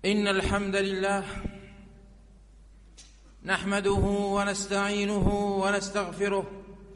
إن الحمد لله نحمده ونستعينه ونستغفره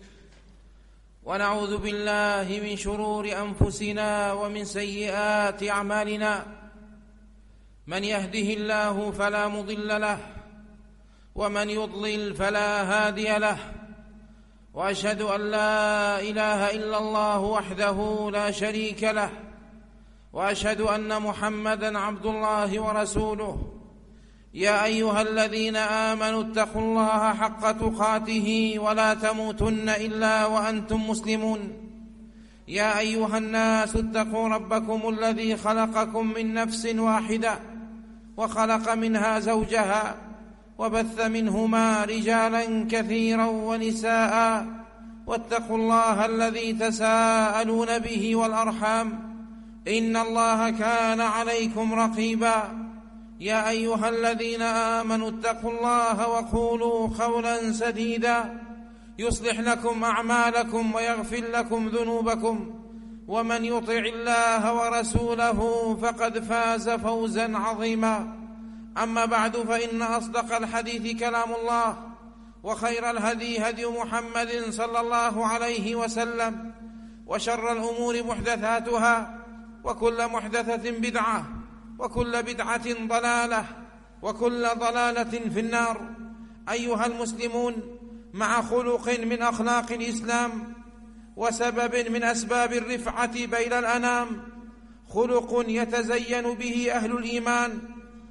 ونعوذ بالله من شرور أنفسنا ومن سيئات أعمالنا. من يهده الله فلا مضل له ومن يضلل فلا هادي له، وأشهد أن لا إله إلا الله وحده لا شريك له، وأشهد أن محمدًا عبد الله ورسوله. يا أيها الذين آمنوا اتقوا الله حق تقاته ولا تموتن إلا وأنتم مسلمون. يا أيها الناس اتقوا ربكم الذي خلقكم من نفس واحدة وخلق منها زوجها وبث منهما رجالا كثيرا ونساء، واتقوا الله الذي تساءلون به والأرحام إن الله كان عليكم رقيبا. يا أيها الذين آمنوا اتقوا الله وقولوا قولا سديدا يصلح لكم أعمالكم ويغفر لكم ذنوبكم، ومن يطع الله ورسوله فقد فاز فوزا عظيما. أما بعد، فإن أصدق الحديث كلام الله، وخير الهدي هدي محمد صلى الله عليه وسلم، وشر الأمور محدثاتها، وكل محدثة بدعة، وكل بدعة ضلالة، وكل ضلالة في النار. أيها المسلمون، مع خلق من أخلاق الإسلام وسبب من أسباب الرفعة بين الأنام، خلق يتزين به أهل الإيمان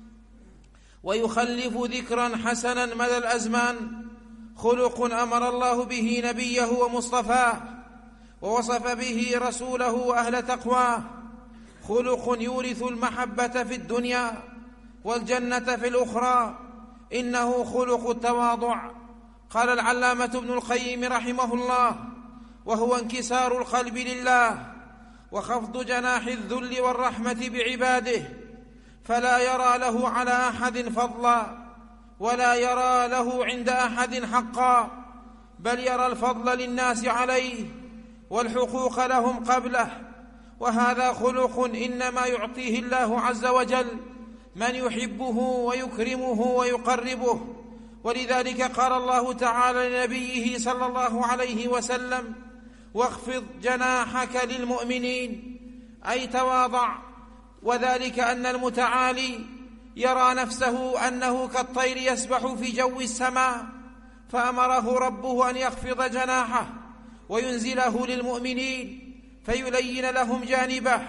ويخلف ذكرا حسنا مدى الأزمان، خلق أمر الله به نبيه ومصطفاه ووصف به رسوله وأهل تقواه، خلق يورث المحبة في الدنيا والجنة في الأخرى، إنه خلق التواضع. قال العلامة ابن القيم رحمه الله: وهو انكسار القلب لله وخفض جناح الذل والرحمة بعباده، فلا يرى له على أحد فضلا ولا يرى له عند أحد حقا، بل يرى الفضل للناس عليه والحقوق لهم قبله. وهذا خلق إنما يعطيه الله عز وجل من يحبه ويكرمه ويقربه. ولذلك قال الله تعالى لنبيه صلى الله عليه وسلم: واخفض جناحك للمؤمنين، أي تواضع. وذلك أن المتعالي يرى نفسه أنه كالطير يسبح في جو السماء، فأمره ربه أن يخفض جناحه وينزله للمؤمنين فيلين لهم جانبه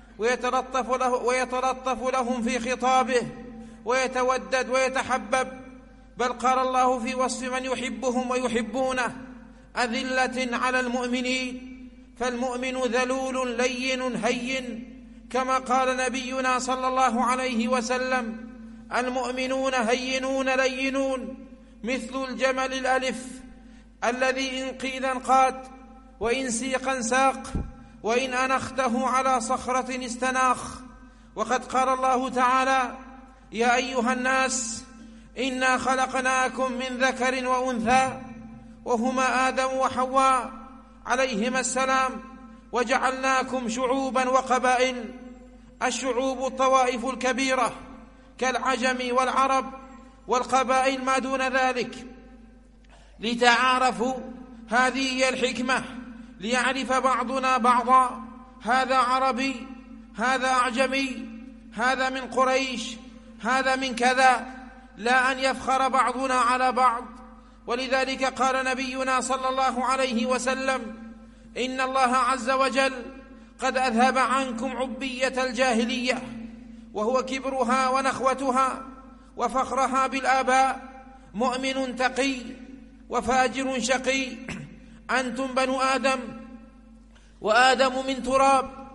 ويتلطف لهم في خطابه ويتودد ويتحبب. بل قال الله في وصف من يحبهم ويحبونه: أذلة على المؤمنين. فالمؤمن ذلول لين هين، كما قال نبينا صلى الله عليه وسلم: المؤمنون هينون لينون، مثل الجمل الألف الذي إن قيل انقاد، وإن سيق ساق، وإن أنخته على صخرة استناخ. وقد قال الله تعالى: يا أيها الناس إنا خلقناكم من ذكر وأنثى، وهما آدم وحواء عليهما السلام، وجعلناكم شعوبا وقبائل. الشعوب الطوائف الكبيرة كالعجم والعرب، والقبائل ما دون ذلك، لتعارفوا. هذه هي الحكمة، ليعرف بعضنا بعضا، هذا عربي، هذا أعجمي، هذا من قريش، هذا من كذا، لا أن يفخر بعضنا على بعض. ولذلك قال نبينا صلى الله عليه وسلم: إن الله عز وجل قد أذهب عنكم عبية الجاهلية، وهو كبرها ونخوتها وفخرها بالآباء، مؤمن تقي وفاجر شقي. أنتم بنو آدم، وآدم من تراب،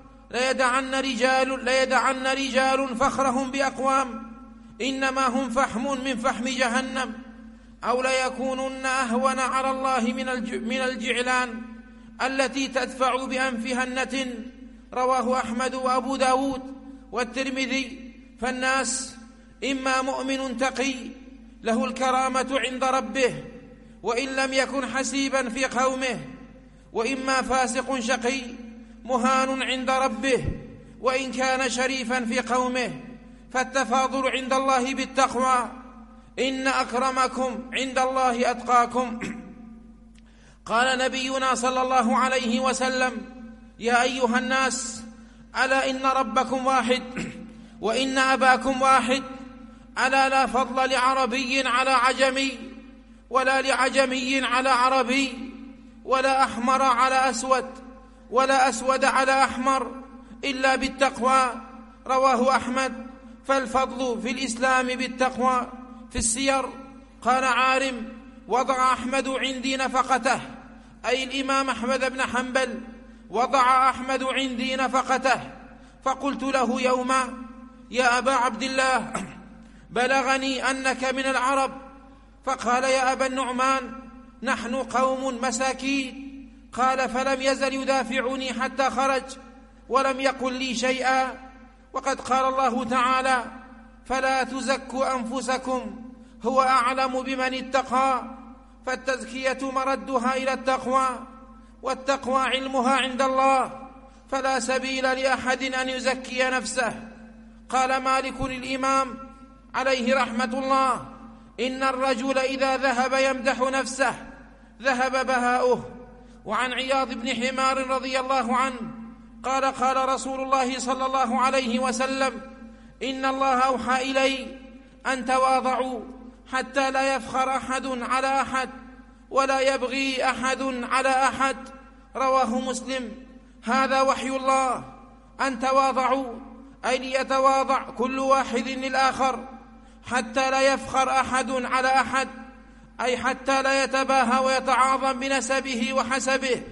ليدعن رجال فخرهم بأقوام، إنما هم فحم من فحم جهنم، أو ليكونن أهون على الله من الجعلان التي تدفع بأنفها النتن. رواه أحمد وأبو داود والترمذي. فالناس إما مؤمن تقي له الكرامة عند ربه وإن لم يكن حسيبا في قومه، وإما فاسق شقي مهان عند ربه وإن كان شريفا في قومه. فالتفاضل عند الله بالتقوى، إن أكرمكم عند الله أتقاكم. قال نبينا صلى الله عليه وسلم: يا أيها الناس، ألا إن ربكم واحد وإن أباكم واحد، ألا لا فضل لعربي على عجمي، ولا لعجمي على عربي، ولا أحمر على أسود، ولا أسود على أحمر، إلا بالتقوى. رواه أحمد. فالفضل في الإسلام بالتقوى. في السير قال عارم: وضع أحمد عندي نفقته، أي الإمام أحمد بن حنبل وضع أحمد عندي نفقته، فقلت له يوما: يا أبا عبد الله، بلغني أنك من العرب. فقال: يا أبا النعمان، نحن قوم مساكين. قال: فلم يزل يدافعني حتى خرج، ولم يقل لي شيئا. وقد قال الله تعالى: فلا تزكوا أنفسكم هو أعلم بمن اتقى. فالتزكية مردها إلى التقوى، والتقوى علمها عند الله، فلا سبيل لأحد أن يزكي نفسه. قال مالك الإمام عليه رحمة الله: إن الرجل إذا ذهب يمدح نفسه ذهب بهاؤه. وعن عياض بن حمار رضي الله عنه قال: قال رسول الله صلى الله عليه وسلم: إن الله أوحى إلي أن تواضعوا حتى لا يفخر أحد على أحد، ولا يبغي أحد على أحد. رواه مسلم. هذا وحي الله، أن تواضعوا، أي ليتواضع كل واحد للآخر، حتى لا يفخر أحد على أحد، أي حتى لا يتباهى ويتعاظم بنسبه وحسبه،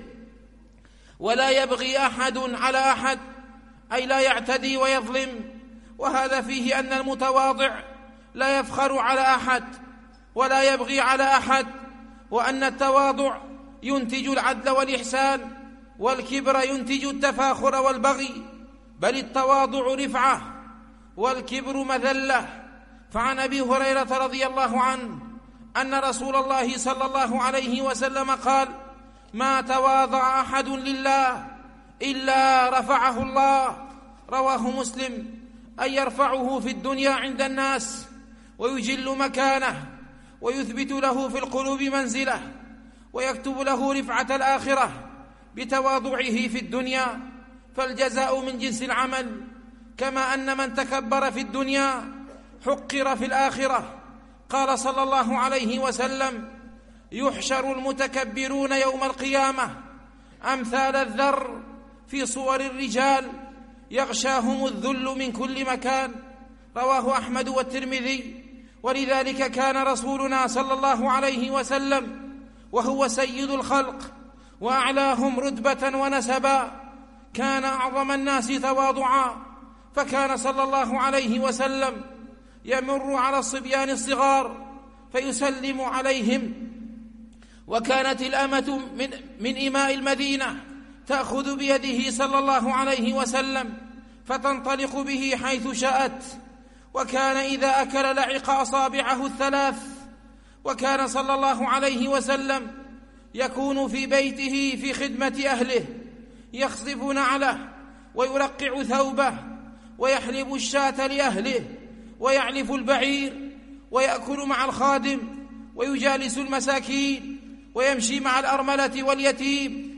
ولا يبغي أحد على أحد، أي لا يعتدي ويظلم. وهذا فيه أن المتواضع لا يفخر على أحد ولا يبغي على أحد، وأن التواضع ينتج العدل والإحسان، والكبر ينتج التفاخر والبغي، بل التواضع رفعة والكبر مذلة. فعن أبي هريرة رضي الله عنه أن رسول الله صلى الله عليه وسلم قال: ما تواضع أحد لله إلا رفعه الله. رواه مسلم. أن يرفعه في الدنيا عند الناس، ويجل مكانه، ويثبت له في القلوب منزله، ويكتب له رفعة الآخرة بتواضعه في الدنيا. فالجزاء من جنس العمل، كما أن من تكبر في الدنيا حقر في الآخرة. قال صلى الله عليه وسلم: يحشر المتكبرون يوم القيامة أمثال الذر في صور الرجال، يغشاهم الذل من كل مكان. رواه أحمد والترمذي. ولذلك كان رسولنا صلى الله عليه وسلم وهو سيد الخلق وأعلاهم رتبة ونسبا كان أعظم الناس تواضعا، فكان صلى الله عليه وسلم يمر على الصبيان الصغار فيسلم عليهم. وكانت الأمة من إماء المدينة تأخذ بيده صلى الله عليه وسلم فتنطلق به حيث شاءت، وكان إذا أكل لعق أصابعه الثلاث. وكان صلى الله عليه وسلم يكون في بيته في خدمة أهله، يخصف نعله ويرقع ثوبه ويحلب الشاة لأهله ويعلف البعير ويأكل مع الخادم ويجالس المساكين ويمشي مع الأرملة واليتيم،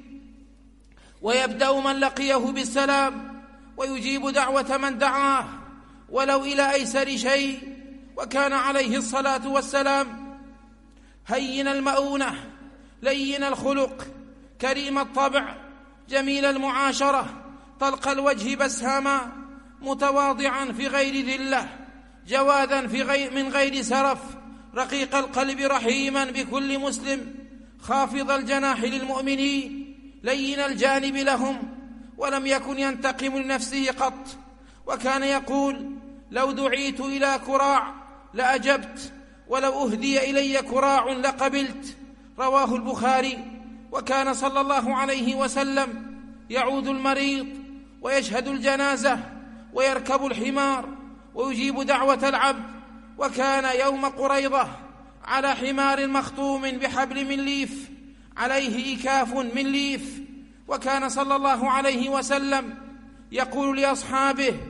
ويبدأ من لقيه بالسلام ويجيب دعوة من دعاه ولو إلى أيسر شيء. وكان عليه الصلاة والسلام هين المؤونة، لين الخلق، كريم الطبع، جميل المعاشرة، طلق الوجه بسهما، متواضعا في غير ذلة، جوادا من غير سرف، رقيق القلب، رحيما بكل مسلم، خافض الجناح للمؤمنين، لين الجانب لهم، ولم يكن ينتقم لنفسه قط. وكان يقول: لو دعيت إلى كراع لأجبت، ولو أهدي إلي كراع لقبلت. رواه البخاري. وكان صلى الله عليه وسلم يعود المريض ويشهد الجنازة ويركب الحمار ويجيب دعوة العبد. وكان يوم قريضة على حمار مخطوم بحبل من ليف، عليه إكاف من ليف. وكان صلى الله عليه وسلم يقول لأصحابه: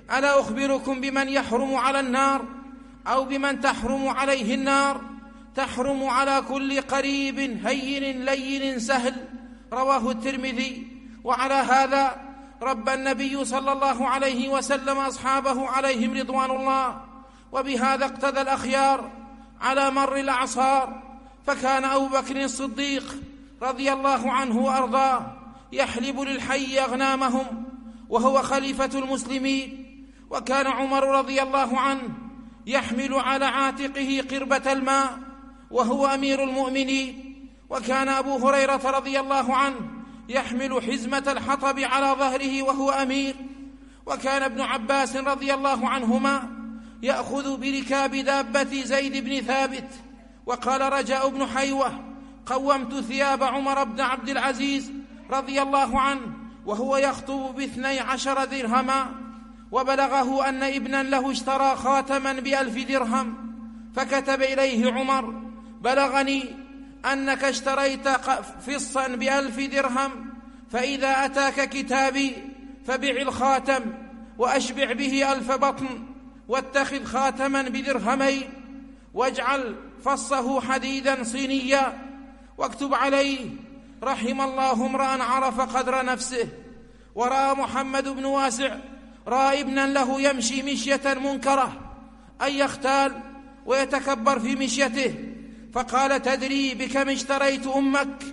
ألا أخبركم بمن يحرم على النار أو بمن تحرم عليه النار؟ تحرم على كل قريب هين لين سهل. رواه الترمذي. وعلى هذا ربى النبي صلى الله عليه وسلم أصحابه عليهم رضوان الله، وبهذا اقتدى الأخيار على مر الأعصار. فكان أبو بكر الصديق رضي الله عنه وأرضاه يحلب للحي أغنامهم وهو خليفة المسلمين، وكان عمر رضي الله عنه يحمل على عاتقه قربة الماء وهو أمير المؤمنين، وكان أبو هريرة رضي الله عنه يحمل حزمة الحطب على ظهره وهو أمير، وكان ابن عباس رضي الله عنهما يأخذ بركاب دابة زيد بن ثابت. وقال رجاء بن حيوة: قومت ثياب عمر بن عبد العزيز رضي الله عنه وهو يخطب ب12 درهما، وبلغه أن ابنا له اشترى خاتما ب1000 درهم، فكتب إليه عمر: بلغني أنك اشتريت فصا ب1000 درهم، فإذا أتاك كتابي فبع الخاتم وأشبع به 1000 بطن، واتخذ خاتما بدرهمين، واجعل فصه حديدا صينيا، واكتب عليه: رحم الله امرأ عرف قدر نفسه. ورأى محمد بن واسع رأى ابنا له يمشي مشية منكرة، أن يختال ويتكبر في مشيته، فقال: تدري بكم اشتريت أمك؟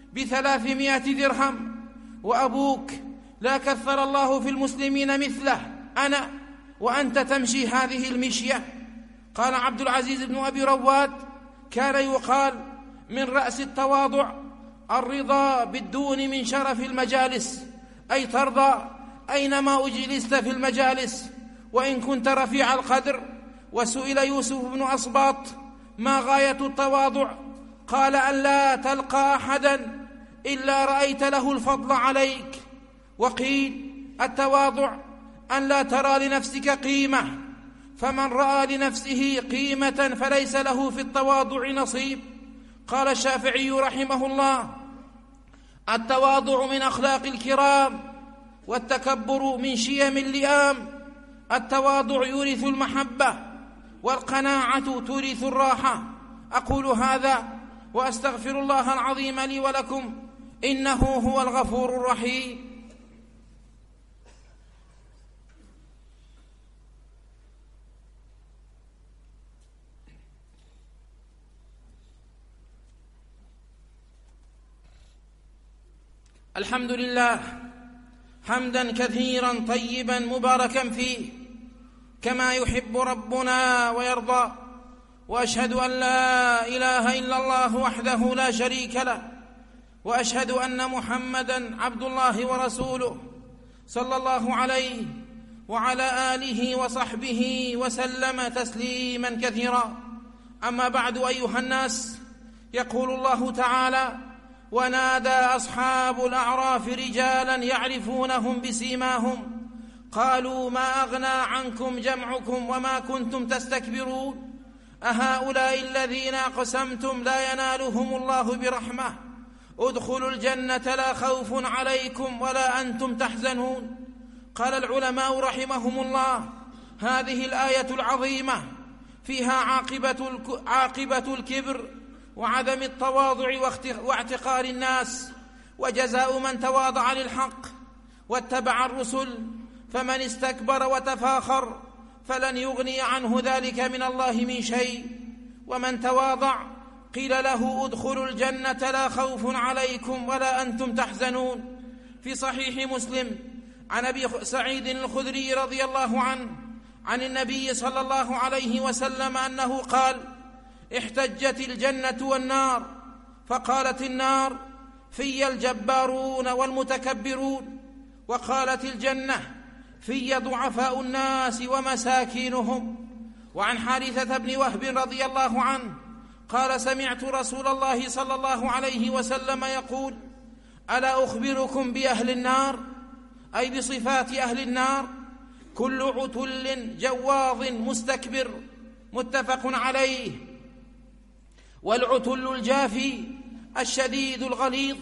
ب300 درهم، وأبوك لا كثر الله في المسلمين مثله أنا، وأنت تمشي هذه المشية. قال عبد العزيز بن أبي رواد: كان يقال من رأس التواضع الرضا بالدون من شرف المجالس، أي ترضى أينما أجلست في المجالس وإن كنت رفيع القدر. وسئل يوسف بن أصباط: ما غاية التواضع؟ قال: أن لا تلقى أحدا إلا رأيت له الفضل عليك. وقيل: التواضع أن لا ترى لنفسك قيمة، فمن رأى لنفسه قيمة فليس له في التواضع نصيب. قال الشافعي رحمه الله: التواضع من أخلاق الكرام، والتكبر من شيم اللئام. التواضع يورث المحبة، والقناعة تورث الراحة. أقول هذا وأستغفر الله العظيم لي ولكم، إنه هو الغفور الرحيم. الحمد لله حمدا كثيرا طيبا مباركا فيه كما يحب ربنا ويرضى، وأشهد أن لا إله إلا الله وحده لا شريك له، وأشهد أن محمدا عبد الله ورسوله صلى الله عليه وعلى آله وصحبه وسلم تسليما كثيرا. أما بعد، أيها الناس، يقول الله تعالى: ونادى أصحاب الأعراف رجالا يعرفونهم بسيماهم قالوا ما أغنى عنكم جمعكم وما كنتم تستكبرون أهؤلاء الذين أقسمتم لا ينالهم الله برحمة ادخلوا الجنة لا خوف عليكم ولا أنتم تحزنون. قال العلماء رحمهم الله: هذه الآية العظيمة فيها عاقبة الكبر وعدم التواضع واعتقار الناس، وجزاء من تواضع للحق واتبع الرسل، فمن استكبر وتفاخر فلن يغني عنه ذلك من الله من شيء. ومن تواضع قيل له ادخلوا الجنة لا خوف عليكم ولا أنتم تحزنون. في صحيح مسلم عن أبي سعيد الخدري رضي الله عنه عن النبي صلى الله عليه وسلم أنه قال: احتجت الجنة والنار، فقالت النار: في الجبارون والمتكبرون، وقالت الجنة: في ضعفاء الناس ومساكينهم. وعن حارثة بن وهب رضي الله عنه قال: سمعت رسول الله صلى الله عليه وسلم يقول: ألا أخبركم بأهل النار؟ أي بصفات أهل النار: كل عتل جواظ مستكبر. متفق عليه. والعتل الجافي الشديد الغليظ،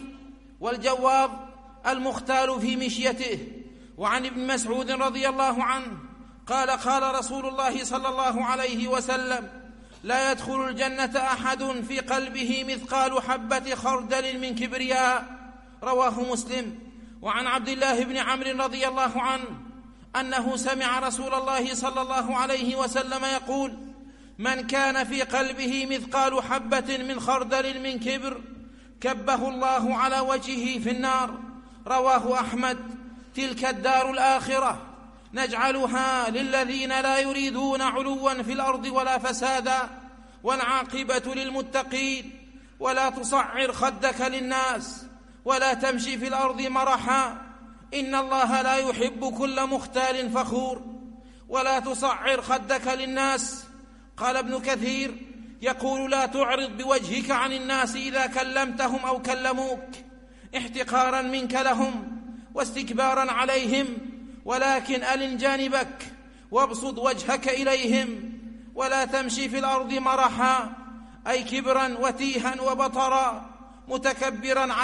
والجواظ المختال في مشيته. وعن ابن مسعود رضي الله عنه قال رسول الله صلى الله عليه وسلم: لا يدخل الجنة أحد في قلبه مثقال حبة خردل من كبرياء، رواه مسلم. وعن عبد الله بن عمرو رضي الله عنه أنه سمع رسول الله صلى الله عليه وسلم يقول: من كان في قلبه مثقال حبة من خردل من كبر كبه الله على وجهه في النار، رواه أحمد. تلك الدار الآخرة نجعلها للذين لا يريدون علوا في الأرض ولا فسادا، والعاقبة للمتقين. ولا تصعر خدك للناس ولا تمشي في الأرض مرحا، إن الله لا يحب كل مختال فخور. ولا تصعر خدك للناس. قال ابن كثير يقول: لا تعرض بوجهك عن الناس إذا كلمتهم أو كلموك احتقارا منك لهم واستكبارا عليهم، ولكن ألن جانبك وابسط وجهك إليهم. ولا تمشي في الأرض مرحا، أي كبرا وتيها وبطرا، متكبرا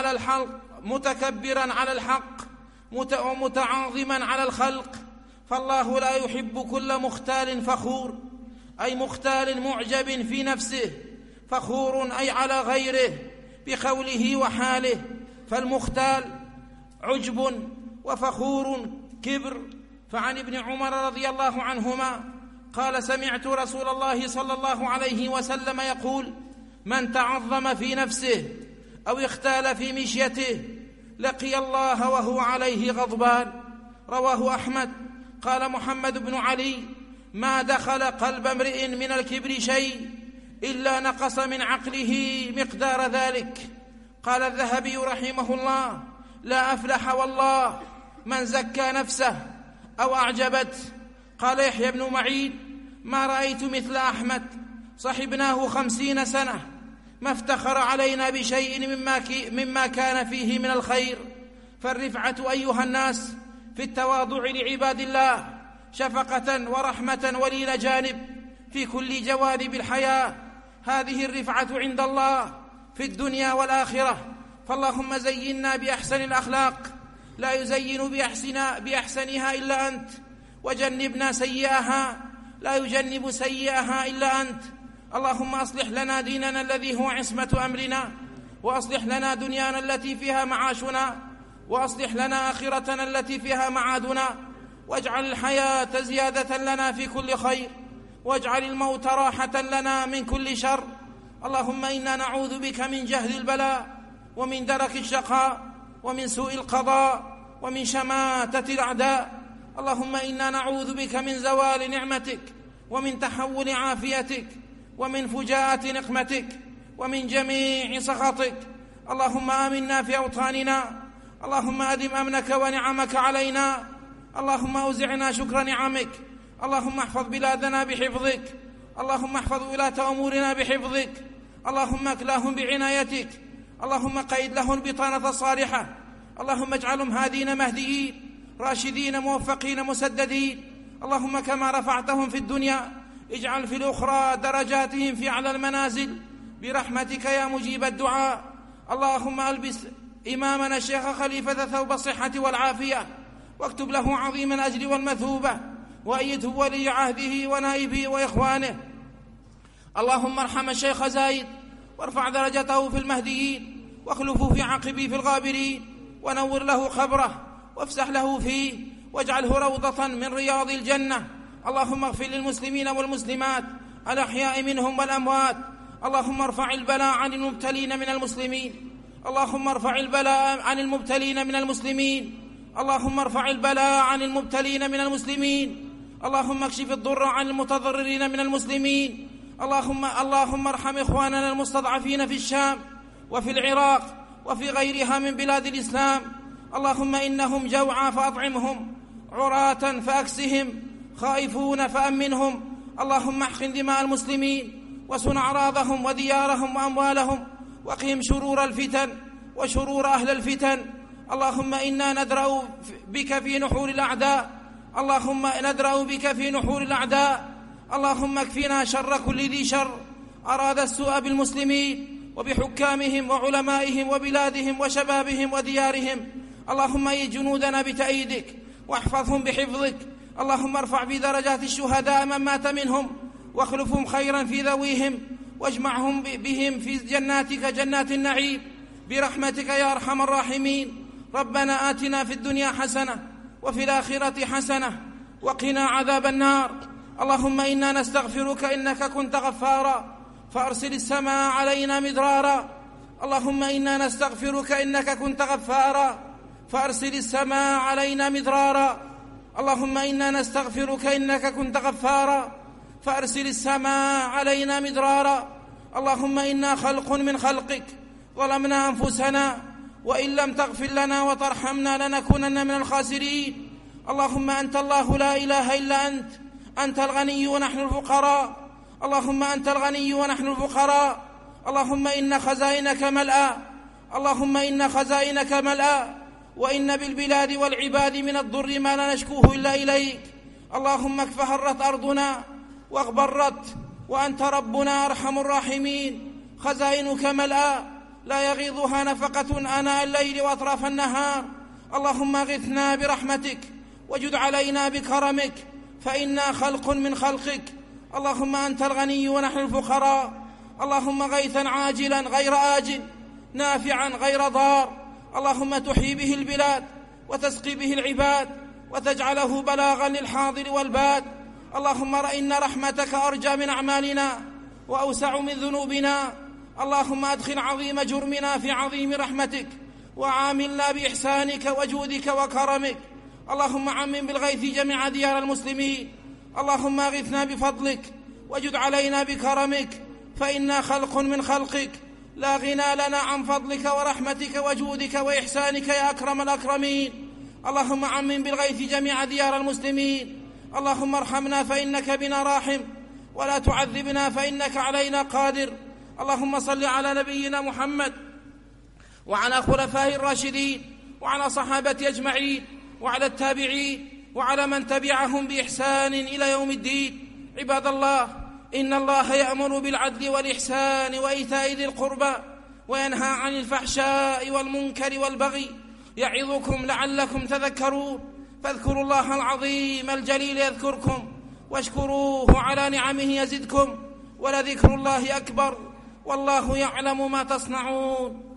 على الحق ومتعاظما على الخلق، فالله لا يحب كل مختال فخور، أي مختال معجب في نفسه، فخور أي على غيره بقوله وحاله، فالمختال عجب وفخور كبر. فعن ابن عمر رضي الله عنهما قال: سمعت رسول الله صلى الله عليه وسلم يقول: من تعظم في نفسه أو اختال في مشيته لقي الله وهو عليه غضبان، رواه أحمد. قال محمد بن علي: ما دخل قلب امرئ من الكبر شيء إلا نقص من عقله مقدار ذلك. قال الذهبي رحمه الله: لا أفلح والله من زكى نفسه أو أعجبت. قال يحيى بن معين: ما رأيت مثل أحمد، صحبناه 50 سنة، ما افتخر علينا بشيء مما كان فيه من الخير. فالرفعة أيها الناس في التواضع لعباد الله شفقة ورحمة ولين جانب في كل جوانب الحياة. هذه الرفعة عند الله في الدنيا والآخرة. فاللهم زينا بأحسن الأخلاق لا يزين بأحسنها إلا أنت، وجنبنا سيئها لا يجنب سيئها إلا أنت. اللهم أصلح لنا ديننا الذي هو عصمة أمرنا، وأصلح لنا دنيانا التي فيها معاشنا، وأصلح لنا آخرتنا التي فيها معادنا، واجعل الحياة زيادة لنا في كل خير، واجعل الموت راحة لنا من كل شر. اللهم إنا نعوذ بك من جهد البلاء، ومن درك الشقاء، ومن سوء القضاء، ومن شماتة الأعداء. اللهم إنا نعوذ بك من زوال نعمتك، ومن تحول عافيتك، ومن فجاءة نقمتك، ومن جميع سخطك. اللهم آمنا في أوطاننا، اللهم أدم أمنك ونعمك علينا، اللهم أوزعنا شكر نعمك. اللهم احفظ بلادنا بحفظك، اللهم احفظ ولاة أمورنا بحفظك، اللهم اكلاهم بعنايتك، اللهم قيد لهم بطانة صالحة، اللهم اجعلهم هادين مهديين راشدين موفقين مسددين. اللهم كما رفعتهم في الدنيا اجعل في الأخرى درجاتهم في أعلى المنازل برحمتك يا مجيب الدعاء. اللهم ألبس إمامنا الشيخ خليفة ثوب الصحة والعافية، واكتب له عظيم الأجر والمثوبة، وأيده ولي عهده ونائبه وإخوانه. اللهم ارحم الشيخ زايد وارفع درجته في المهديين، واخلفه في عقبه في الغابرين، ونور له قبره وافسح له فيه، واجعله روضة من رياض الجنة. اللهم اغفر للمسلمين والمسلمات الأحياء منهم والأموات. اللهم ارفع البلاء عن المبتلين من المسلمين، اللهم ارفع البلاء عن المبتلين من المسلمين، اللهم ارفع البلاء عن المبتلين من المسلمين، اللهم اكشف الضر عن المتضررين من المسلمين. اللهم ارحم إخواننا المستضعفين في الشام وفي العراق وفي غيرها من بلاد الإسلام. اللهم إنهم جوعى فأطعمهم، عراة فأكسهم، خائفون فأمنهم. اللهم احقن دماء المسلمين، وسن أعراضهم وديارهم وأموالهم، وقهم شرور الفتن وشرور أهل الفتن. اللهم إنا ندرأ بك في نحور الأعداء، اللهم ندرأ بك في نحور الأعداء. اللهم اكفنا شر كل ذي شر أراد السوء بالمسلمين وبحكامهم وعلمائهم وبلادهم وشبابهم وديارهم. اللهم أيد جنودنا بتأييدك واحفظهم بحفظك. اللهم ارفع في درجات الشهداء من مات منهم، واخلفهم خيرا في ذويهم، واجمعهم بهم في جناتك جنات النعيم برحمتك يا أرحم الراحمين. ربنا آتنا في الدنيا حسنة وفي الآخرة حسنة وقنا عذاب النار. اللهم إنا نستغفرك إنك كنت غفارا فأرسل السماء علينا مدرارا. اللهم إنا نستغفرك إنك كنت غفارا فأرسل السماء علينا مدرارا. اللهم إنا نستغفرك إنك كنت غفارا فأرسل السماء علينا مدرارا. اللهم إنا خلق من خلقك ظلمنا أنفسنا، وإن لم تغفر لنا وترحمنا لنكونن من الخاسرين. اللهم أنت الله لا إله إلا أنت، أنت الغني ونحن الفقراء. اللهم أنت الغني ونحن الفقراء. اللهم إن خزائنك ملأى، اللهم إن خزائنك ملأى، وإن بالبلاد والعباد من الضر ما لا نشكوه إلا إليك. اللهم اكفهرت أرضنا واغبرت، وأنت ربنا أرحم الراحمين. خزائنك ملأى لا يغيضها نفقة آناء الليل وأطراف النهار. اللهم اغثنا برحمتك وجد علينا بكرمك، فإنا خلق من خلقك. اللهم أنت الغني ونحن الفقراء. اللهم غيثا عاجلا غير آجل، نافعا غير ضار. اللهم تحيي به البلاد وتسقي به العباد وتجعله بلاغا للحاضر والباد. اللهم إن رحمتك أرجى من أعمالنا وأوسع من ذنوبنا. اللهم أدخل عظيم جرمنا في عظيم رحمتك، وعاملنا بإحسانك وجودك وكرمك. اللهم عمم بالغيث جميع ديار المسلمين. اللهم أغثنا بفضلك وجد علينا بكرمك، فإنا خلق من خلقك لا غنى لنا عن فضلك ورحمتك وجودك وإحسانك يا أكرم الأكرمين. اللهم عمم بالغيث جميع ديار المسلمين. اللهم ارحمنا فإنك بنا راحم، ولا تعذبنا فإنك علينا قادر. اللهم صل على نبينا محمد وعلى خلفائه الراشدين وعلى صحابته أجمعين وعلى التابعين وعلى من تبعهم بإحسان إلى يوم الدين. عباد الله، إن الله يأمر بالعدل والإحسان وإيتاء ذي القربى وينهى عن الفحشاء والمنكر والبغي، يعظكم لعلكم تذكرون. فاذكروا الله العظيم الجليل يذكركم، واشكروه على نعمه يزدكم، ولذكر الله أكبر، والله يعلم ما تصنعون.